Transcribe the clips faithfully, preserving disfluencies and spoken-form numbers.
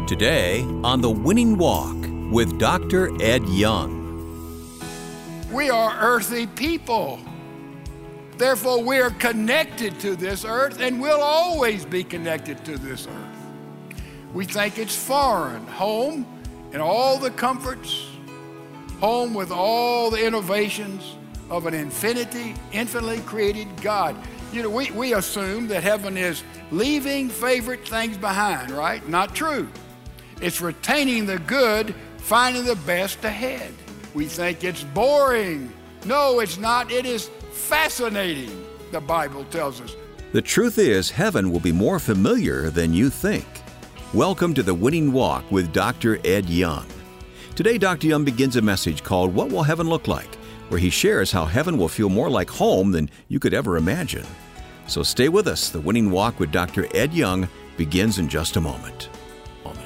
Today on The Winning Walk with Doctor Ed Young. We are earthly people. Therefore, we are connected to this earth and will always be connected to this earth. We think it's foreign, home and all the comforts, home with all the innovations of an infinity, infinitely created God. You know, we, we assume that heaven is leaving favorite things behind, right? Not true. It's retaining the good, finding the best ahead. We think it's boring. No, it's not. It is fascinating, the Bible tells us. The truth is, heaven will be more familiar than you think. Welcome to The Winning Walk with Doctor Ed Young. Today, Doctor Young begins a message called What Will Heaven Look Like?, where he shares how heaven will feel more like home than you could ever imagine. So stay with us. The Winning Walk with Doctor Ed Young begins in just a moment. moment.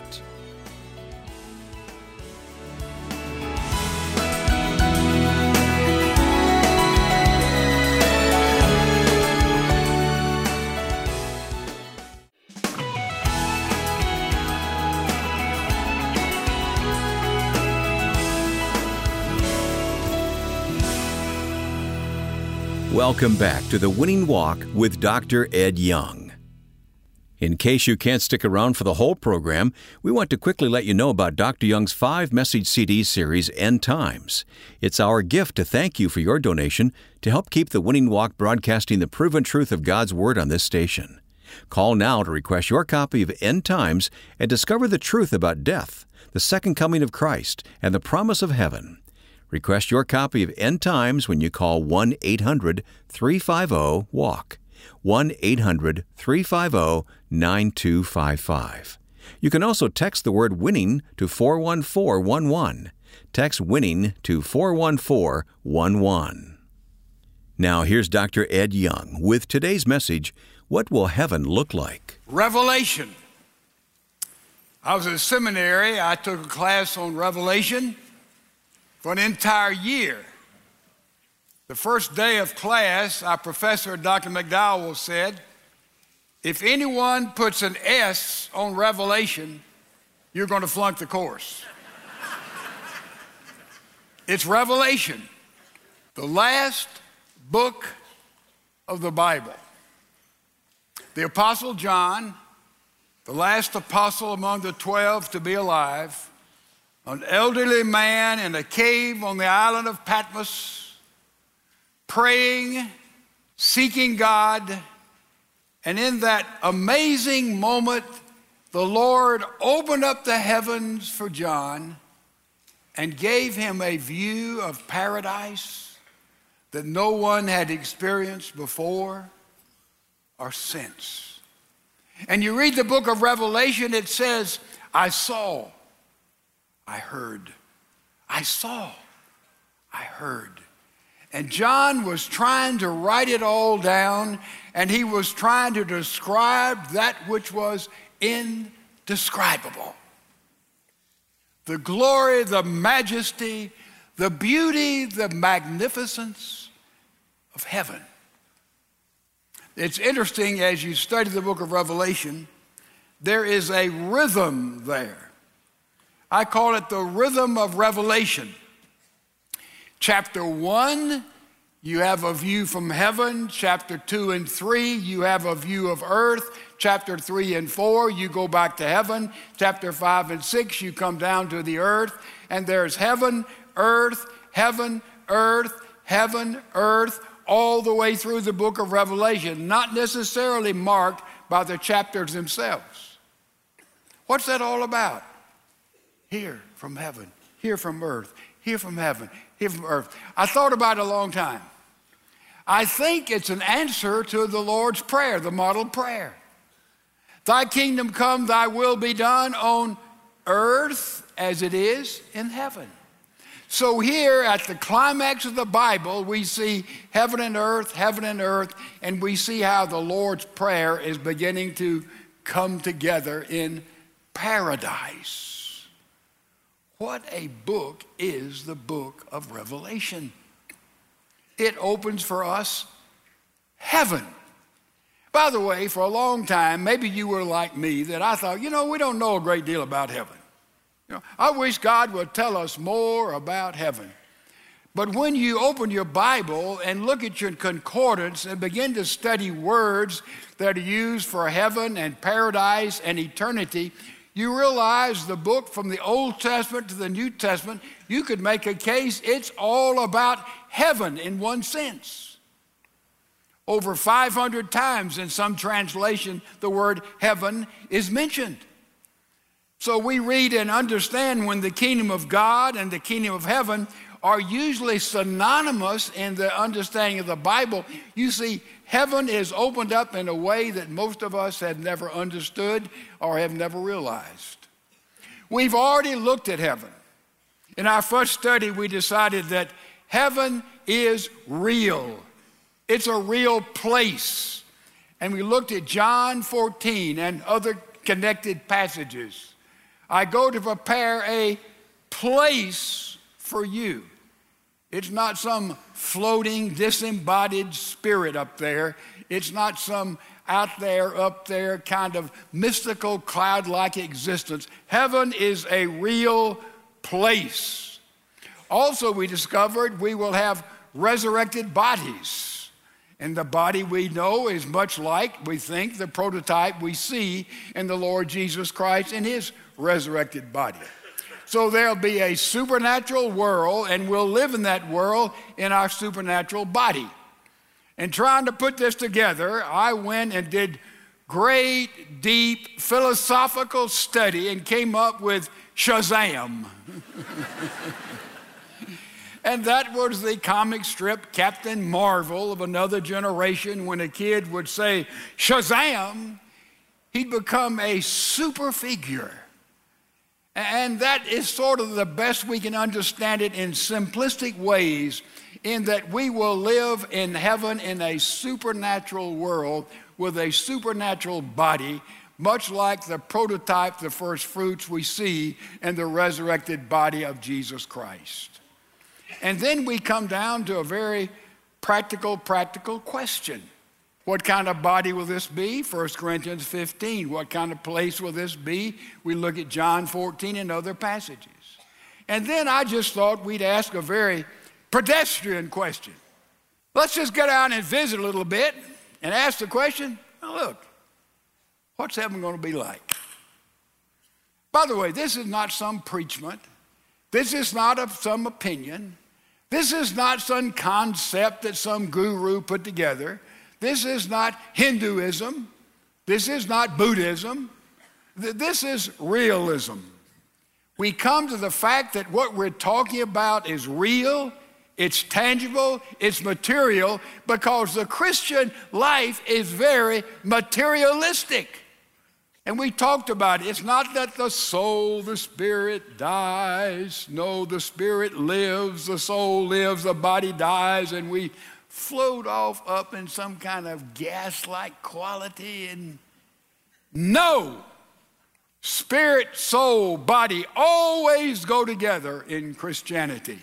Welcome back to The Winning Walk with Doctor Ed Young. In case you can't stick around for the whole program, we want to quickly let you know about Doctor Young's five-message C D series, End Times. It's our gift to thank you for your donation to help keep The Winning Walk broadcasting the proven truth of God's Word on this station. Call now to request your copy of End Times and discover the truth about death, the second coming of Christ, and the promise of heaven. Request your copy of End Times when you call one eight hundred three five zero walk, one eight hundred three five zero nine two five five. You can also text the word WINNING to four one four one one. Text WINNING to four one four one one. Now here's Doctor Ed Young with today's message, What Will Heaven Look Like? Revelation. I was at a seminary. I took a class on Revelation for an entire year. The first day of class, our professor, Doctor McDowell, said, if anyone puts an S on Revelation, you're going to flunk the course. It's Revelation, the last book of the Bible. The Apostle John, the last apostle among the twelve to be alive, an elderly man in a cave on the island of Patmos, praying, seeking God, and in that amazing moment, the Lord opened up the heavens for John and gave him a view of paradise that no one had experienced before or since. And you read the book of Revelation, it says, I saw, I heard. I saw. I heard. And John was trying to write it all down, and he was trying to describe that which was indescribable. The glory, the majesty, the beauty, the magnificence of heaven. It's interesting as you study the book of Revelation, there is a rhythm there. I call it the rhythm of revelation. Chapter one, you have a view from heaven. Chapter two and three, you have a view of earth. Chapter three and four, you go back to heaven. Chapter five and six, you come down to the earth. And there's heaven, earth, heaven, earth, heaven, earth, all the way through the book of Revelation, not necessarily marked by the chapters themselves. What's that all about? Here from heaven, here from earth, here from heaven, here from earth. I thought about it a long time. I think it's an answer to the Lord's Prayer, the model prayer. Thy kingdom come, thy will be done on earth as it is in heaven. So here at the climax of the Bible, we see heaven and earth, heaven and earth, and we see how the Lord's Prayer is beginning to come together in paradise. What a book is the book of Revelation. It opens for us heaven. By the way, for a long time, maybe you were like me, that I thought, you know, we don't know a great deal about heaven. You know, I wish God would tell us more about heaven. But when you open your Bible and look at your concordance and begin to study words that are used for heaven and paradise and eternity, you realize the book from the Old Testament to the New Testament, you could make a case it's all about heaven in one sense. Over five hundred times in some translation, the word heaven is mentioned. So we read and understand when the kingdom of God and the kingdom of heaven are usually synonymous in the understanding of the Bible. You see, heaven is opened up in a way that most of us have never understood or have never realized. We've already looked at heaven. In our first study, we decided that heaven is real. It's a real place. And we looked at John fourteen and other connected passages. I go to prepare a place for you. It's not some floating, disembodied spirit up there. It's not some out there, up there kind of mystical, cloud-like existence. Heaven is a real place. Also, we discovered we will have resurrected bodies. And the body we know is much like, we think, the prototype we see in the Lord Jesus Christ in his resurrected body. So there'll be a supernatural world, and we'll live in that world in our supernatural body. And trying to put this together, I went and did great, deep, philosophical study and came up with Shazam. And that was the comic strip Captain Marvel of another generation. When a kid would say, Shazam, he'd become a super figure. And that is sort of the best we can understand it in simplistic ways, in that we will live in heaven in a supernatural world with a supernatural body, much like the prototype, the first fruits we see in the resurrected body of Jesus Christ. And then we come down to a very practical, practical question. What kind of body will this be? First Corinthians fifteen. What kind of place will this be? We look at John fourteen and other passages. And then I just thought we'd ask a very pedestrian question. Let's just get out and visit a little bit and ask the question, now look, what's heaven going to be like? By the way, this is not some preachment. This is not a, some opinion. This is not some concept that some guru put together. This is not Hinduism. This is not Buddhism. This is realism. We come to the fact that what we're talking about is real, it's tangible, it's material, because the Christian life is very materialistic. And we talked about it. It's not that the soul, the spirit dies. No, the spirit lives, the soul lives, the body dies, and we float off up in some kind of gas-like quality. And no, spirit, soul, body always go together in Christianity.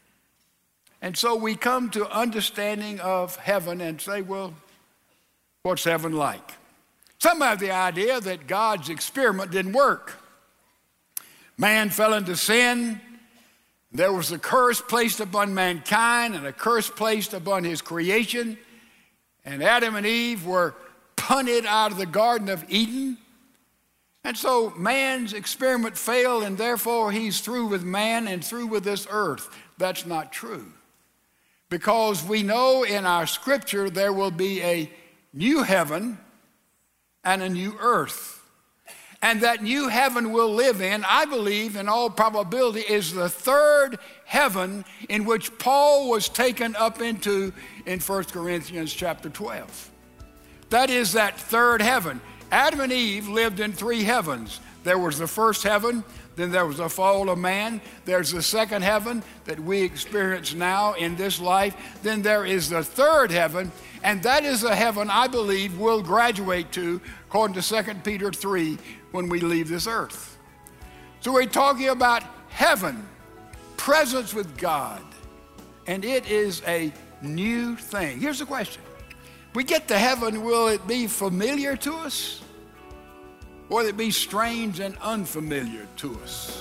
And so we come to understanding of heaven and say, well, what's heaven like? Some have the idea that God's experiment didn't work. Man fell into sin. There was a curse placed upon mankind and a curse placed upon his creation. And Adam and Eve were punted out of the Garden of Eden. And so man's experiment failed, and therefore he's through with man and through with this earth. That's not true. Because we know in our scripture there will be a new heaven and a new earth. And that new heaven we'll live in, I believe, in all probability, is the third heaven in which Paul was taken up into in First Corinthians chapter twelve. That is that third heaven. Adam and Eve lived in three heavens. There was the first heaven, then there was the fall of man. There's the second heaven that we experience now in this life. Then there is the third heaven, and that is the heaven I believe we'll graduate to, according to Second Peter three, when we leave this earth. So we're talking about heaven, presence with God, and it is a new thing. Here's the question. We get to heaven, will it be familiar to us? Or will it be strange and unfamiliar to us?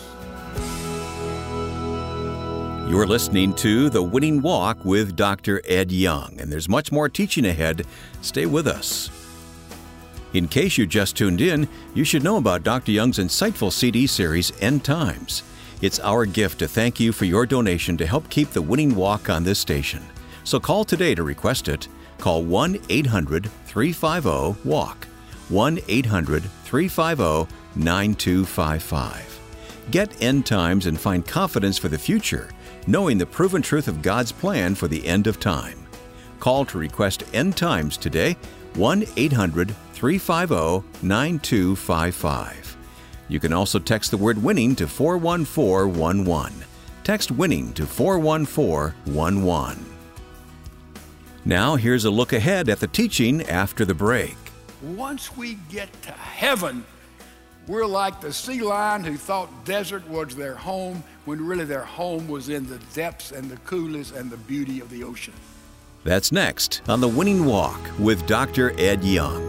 You're listening to The Winning Walk with Doctor Ed Young, and there's much more teaching ahead. Stay with us. In case you just tuned in, you should know about Doctor Young's insightful C D series, End Times. It's our gift to thank you for your donation to help keep the winning walk on this station. So call today to request it. Call one eight hundred three five zero walk, one eight hundred three five zero nine two five five. Get End Times and find confidence for the future, knowing the proven truth of God's plan for the end of time. Call to request End Times today, one eight hundred three five zero nine two five five. You can also text the word WINNING to four one four one one. Text WINNING to four one four one one. Now here's a look ahead at the teaching after the break. Once we get to heaven, we're like the sea lion who thought desert was their home when really their home was in the depths and the coolness and the beauty of the ocean. That's next on The Winning Walk with Doctor Ed Young.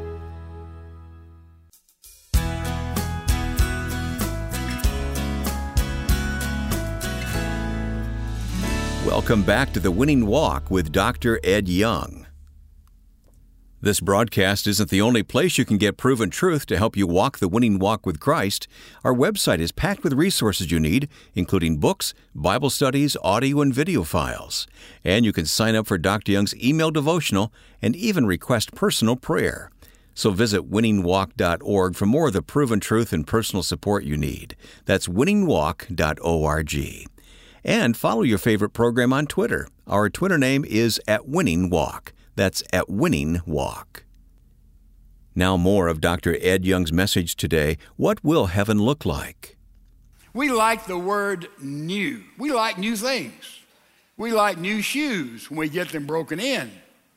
Welcome back to The Winning Walk with Doctor Ed Young. This broadcast isn't the only place you can get proven truth to help you walk the winning walk with Christ. Our website is packed with resources you need, including books, Bible studies, audio and video files. And you can sign up for Doctor Young's email devotional and even request personal prayer. So visit winning walk dot org for more of the proven truth and personal support you need. That's winning walk dot org. And follow your favorite program on Twitter. Our Twitter name is at Winning Walk. That's at Winning Walk. Now more of Doctor Ed Young's message today. What will heaven look like? We like the word new. We like new things. We like new shoes when we get them broken in.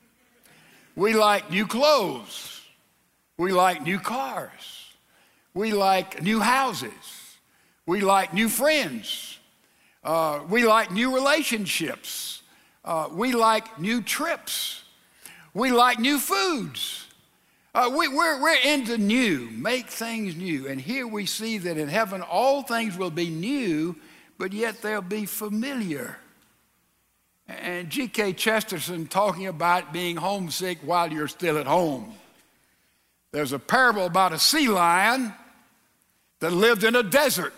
We like new clothes. We like new cars. We like new houses. We like new friends. Uh, we like new relationships. Uh, we like new trips. We like new foods. Uh, we, we're, we're into new, make things new. And here we see that in heaven all things will be new, but yet they'll be familiar. And G K Chesterton talking about being homesick while you're still at home. There's a parable about a sea lion that lived in a desert.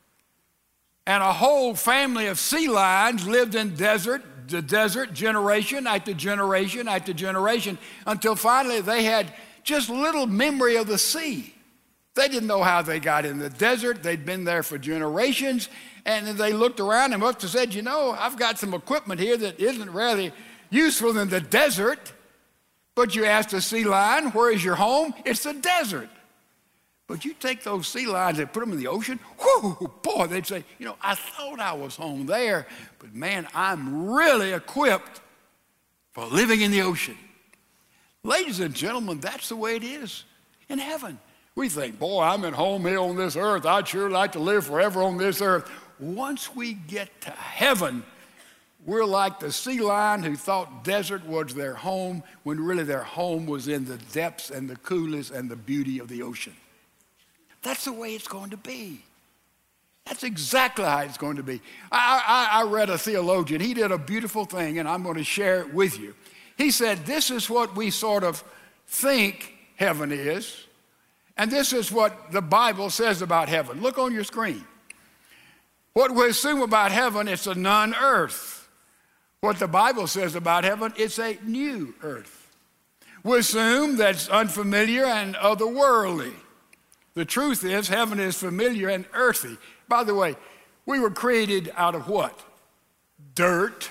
And a whole family of sea lions lived in desert, the desert, generation after generation after generation, until finally they had just little memory of the sea. They didn't know how they got in the desert. They'd been there for generations, and they looked around and must have said, you know, I've got some equipment here that isn't really useful in the desert. But you ask the sea lion, where is your home? It's the desert. But you take those sea lions and put them in the ocean, whoo, boy, they'd say, you know, I thought I was home there, but man, I'm really equipped for living in the ocean. Ladies and gentlemen, that's the way it is in heaven. We think, boy, I'm at home here on this earth. I'd sure like to live forever on this earth. Once we get to heaven, we're like the sea lion who thought desert was their home when really their home was in the depths and the coolness and the beauty of the ocean. That's the way it's going to be. That's exactly how it's going to be. I, I, I read a theologian. He did a beautiful thing, and I'm going to share it with you. He said, this is what we sort of think heaven is, and this is what the Bible says about heaven. Look on your screen. What we assume about heaven, it's a non-earth. What the Bible says about heaven, it's a new earth. We assume that it's unfamiliar and otherworldly. The truth is, heaven is familiar and earthy. By the way, we were created out of what? Dirt.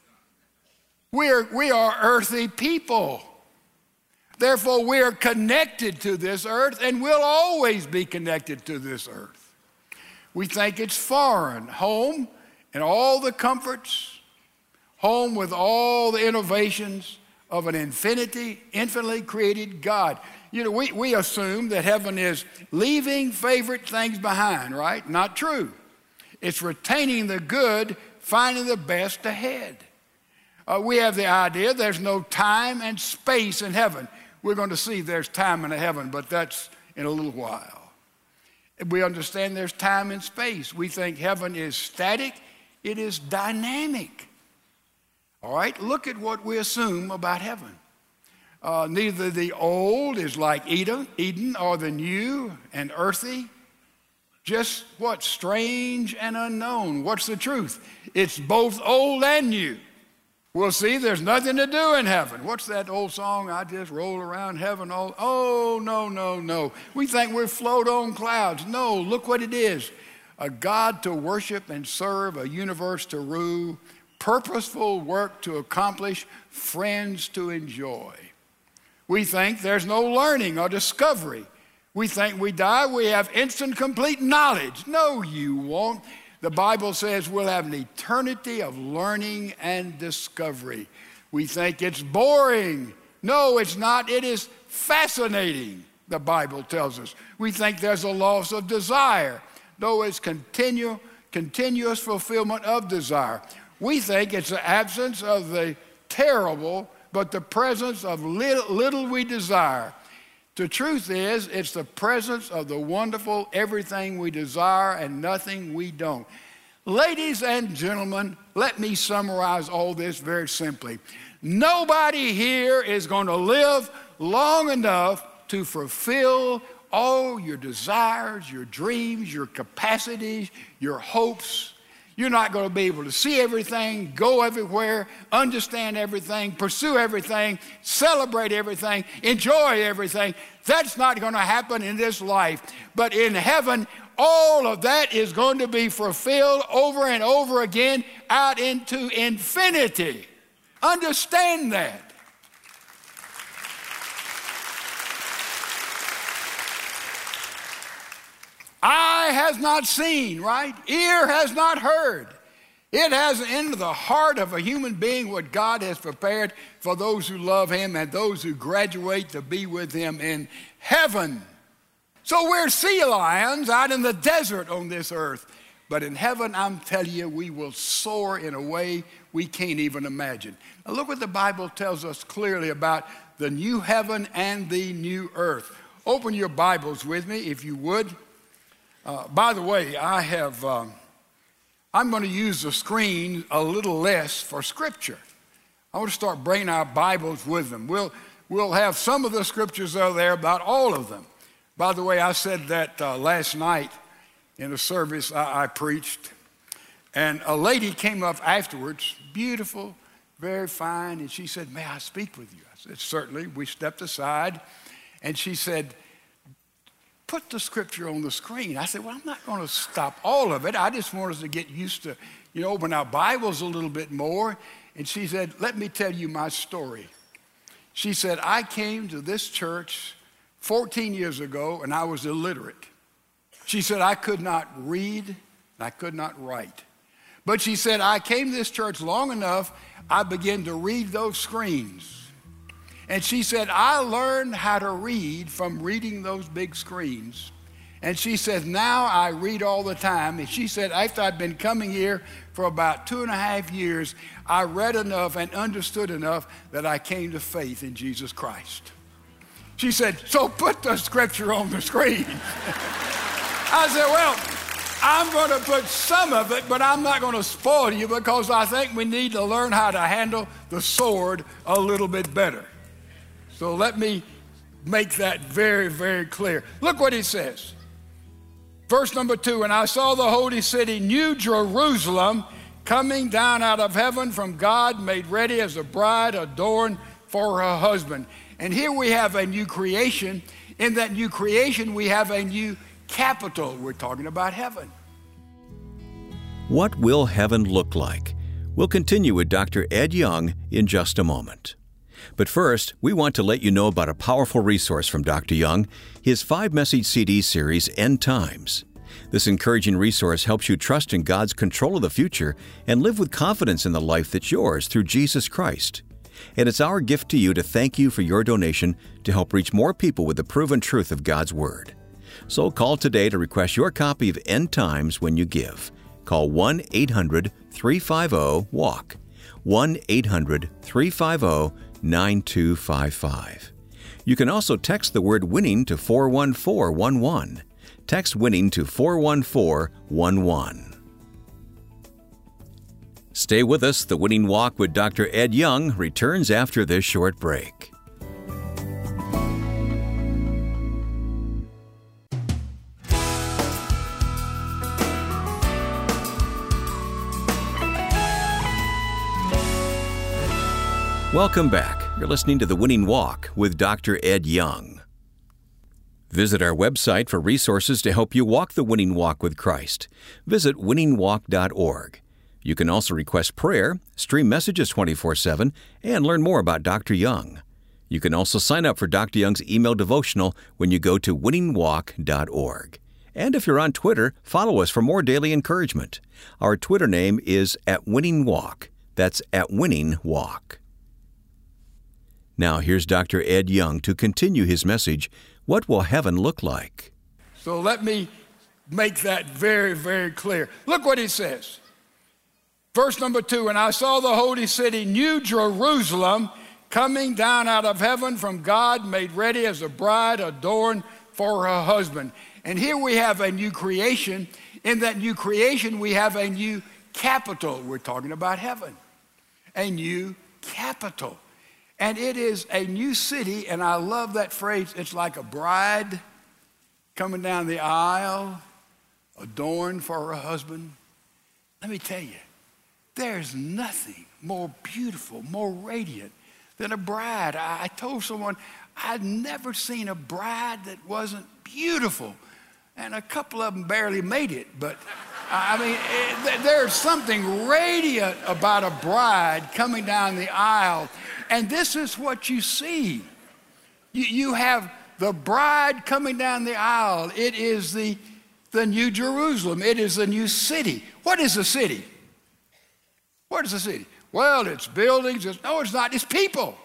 We are, we are earthy people. Therefore, we are connected to this earth and will always be connected to this earth. We think it's foreign. Home and all the comforts, home with all the innovations of an infinity, infinitely created God. You know, we, we assume that heaven is leaving favorite things behind, right? Not true. It's retaining the good, finding the best ahead. Uh, we have the idea there's no time and space in heaven. We're going to see there's time in heaven, but that's in a little while. We understand there's time and space. We think heaven is static. It is dynamic. All right, look at what we assume about heaven. Uh, neither the old is like Eden, Eden or the new and earthy. Just what? Strange and unknown. What's the truth? It's both old and new. We'll see there's nothing to do in heaven. What's that old song? I just roll around heaven all. Oh, no, no, no. We think we float on clouds. No, look what it is. A God to worship and serve, a universe to rule, purposeful work to accomplish, friends to enjoy. We think there's no learning or discovery. We think we die, we have instant complete knowledge. No, you won't. The Bible says we'll have an eternity of learning and discovery. We think it's boring. No, it's not. It is fascinating, the Bible tells us. We think there's a loss of desire. No, it's continual, continuous fulfillment of desire. We think it's the absence of the terrible, but the presence of little, little we desire. The truth is, it's the presence of the wonderful, everything we desire and nothing we don't. Ladies and gentlemen, let me summarize all this very simply. Nobody here is going to live long enough to fulfill all your desires, your dreams, your capacities, your hopes. You're not going to be able to see everything, go everywhere, understand everything, pursue everything, celebrate everything, enjoy everything. That's not going to happen in this life. But in heaven, all of that is going to be fulfilled over and over again out into infinity. Understand that. Eye has not seen, right? Ear has not heard. It hasn't entered the heart of a human being what God has prepared for those who love him and those who graduate to be with him in heaven. So we're sea lions out in the desert on this earth. But in heaven, I'm telling you, we will soar in a way we can't even imagine. Now look what the Bible tells us clearly about the new heaven and the new earth. Open your Bibles with me, if you would. Uh, by the way, I have, um, I'm going to use the screen a little less for Scripture. I want to start bringing our Bibles with them. We'll, we'll have some of the Scriptures out there, about all of them. By the way, I said that uh, last night in a service I, I preached, and a lady came up afterwards, beautiful, very fine, and she said, "May I speak with you?" I said, "Certainly." We stepped aside, and she said, "Put the Scripture on the screen." I said, "Well, I'm not going to stop all of it. I just want us to get used to, you know, open our Bibles a little bit more." And she said, "Let me tell you my story." She said, "I came to this church fourteen years ago, and I was illiterate." She said, "I could not read, and I could not write. But," she said, "I came to this church long enough, I began to read those screens. And," she said, "I learned how to read from reading those big screens." And she said, "Now I read all the time." And she said, "After I'd been coming here for about two and a half years, I read enough and understood enough that I came to faith in Jesus Christ." She said, "So put the Scripture on the screen." I said, "Well, I'm going to put some of it, but I'm not going to spoil you because I think we need to learn how to handle the sword a little bit better." So let me make that very, very clear. Look what he says. Verse number two, "And I saw the holy city, New Jerusalem, coming down out of heaven from God, made ready as a bride adorned for her husband." And here we have a new creation. In that new creation, we have a new capital. We're talking about heaven. What will heaven look like? We'll continue with Doctor Ed Young in just a moment. But first, we want to let you know about a powerful resource from Doctor Young, his five-message C D series, End Times. This encouraging resource helps you trust in God's control of the future and live with confidence in the life that's yours through Jesus Christ. And it's our gift to you to thank you for your donation to help reach more people with the proven truth of God's Word. So call today to request your copy of End Times when you give. Call one eight hundred three five zero W A L K. one eight hundred three five zero nine two five five. You can also text the word WINNING to four one four one one. Text WINNING to four one four one one. Stay with us. The Winning Walk with Doctor Ed Young returns after this short break. Welcome back. You're listening to The Winning Walk with Doctor Ed Young. Visit our website for resources to help you walk the winning walk with Christ. Visit winning walk dot org. You can also request prayer, stream messages twenty-four seven, and learn more about Doctor Young. You can also sign up for Doctor Young's email devotional when you go to winning walk dot org. And if you're on Twitter, follow us for more daily encouragement. Our Twitter name is at Winning Walk. That's at Winning Walk. Now here's Doctor Ed Young to continue his message, What Will Heaven Look Like? So let me make that very, very clear. Look what he says. Verse number two, and I saw the holy city, New Jerusalem, coming down out of heaven from God, made ready as a bride adorned for her husband. And here we have a new creation. In that new creation, we have a new capital. We're talking about heaven. A new capital. And it is a new city, and I love that phrase. It's like a bride coming down the aisle, adorned for her husband. Let me tell you, there's nothing more beautiful, more radiant than a bride. I, I told someone I'd never seen a bride that wasn't beautiful. And a couple of them barely made it. But, I mean, it, there's something radiant about a bride coming down the aisle. And this is what you see. You, you have the bride coming down the aisle. It is the, the New Jerusalem. It is the new city. What is a city? What is a city? Well, it's buildings. It's, no, it's not. It's people.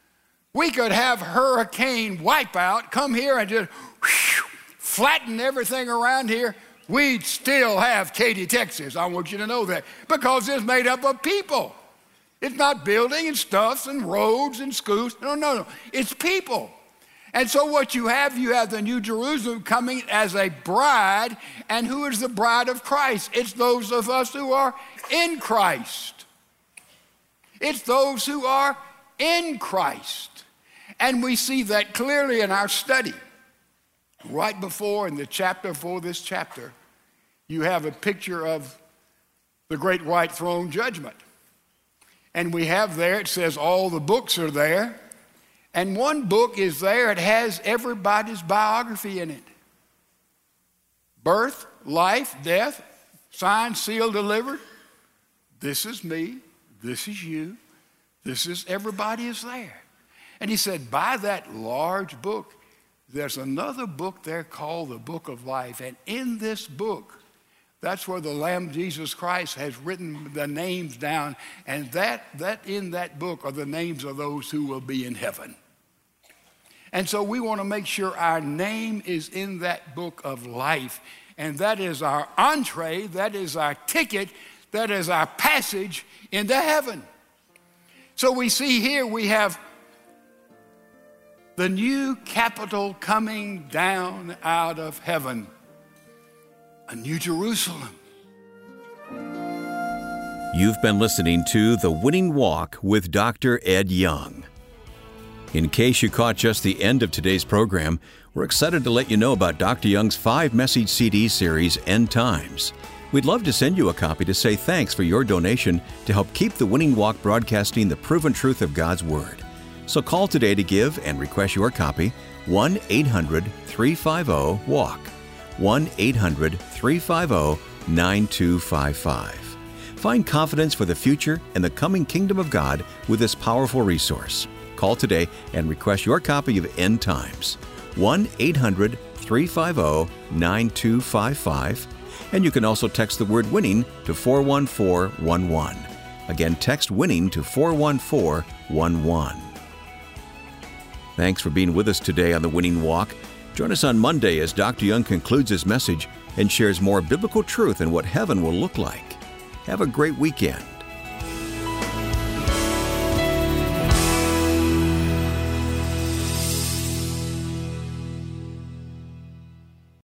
We could have hurricane wipeout, come here and just whew, flatten everything around here. We'd still have Katy, Texas. I want you to know that. Because it's made up of people. It's not building and stuffs and roads and schools. No, no, no. It's people. And so what you have, you have the New Jerusalem coming as a bride. And who is the bride of Christ? It's those of us who are in Christ. It's those who are in Christ. And we see that clearly in our study. Right before, in the chapter before this chapter, you have a picture of the great white throne judgment. And we have there, it says all the books are there. And one book is there, it has everybody's biography in it. Birth, life, death, signed, sealed, delivered. This is me, this is you, this is, everybody is there. And he said, by that large book, there's another book there called the Book of Life. And in this book, that's where the Lamb Jesus Christ has written the names down. And that, that in that book are the names of those who will be in heaven. And so we want to make sure our name is in that book of life. And that is our entree, that is our ticket, that is our passage into heaven. So we see here we have the new capital coming down out of heaven. A New Jerusalem. You've been listening to The Winning Walk with Doctor Ed Young. In case you caught just the end of today's program, we're excited to let you know about Doctor Young's five-message C D series, End Times. We'd love to send you a copy to say thanks for your donation to help keep The Winning Walk broadcasting the proven truth of God's Word. So call today to give and request your copy, one eight hundred three five zero walk, one eight hundred three five zero nine two five five. Find confidence for the future and the coming kingdom of God with this powerful resource. Call today and request your copy of End Times, one eight hundred three five zero nine two five five. And you can also text the word WINNING to four one four one one. Again, text WINNING to four one four one one. Thanks for being with us today on The Winning Walk. Join us on Monday as Doctor Young concludes his message and shares more biblical truth and what heaven will look like. Have a great weekend.